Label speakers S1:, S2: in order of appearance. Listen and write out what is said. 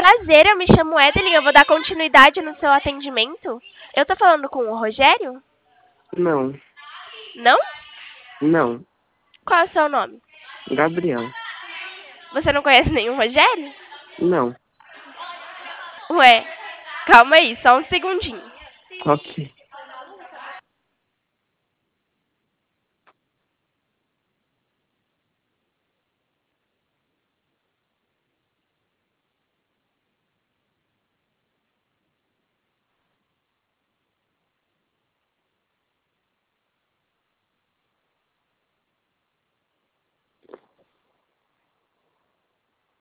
S1: Prazer, eu me chamo Evelyn, eu vou dar continuidade no seu atendimento. Eu tô falando com o Rogério?
S2: Não,
S1: Não?
S2: não.
S1: Qual é o seu nome?
S2: Gabriel.
S1: Você não conhece nenhum Rogério?
S2: Não.
S1: Ué, calma aí, só um segundinho.
S2: Ok.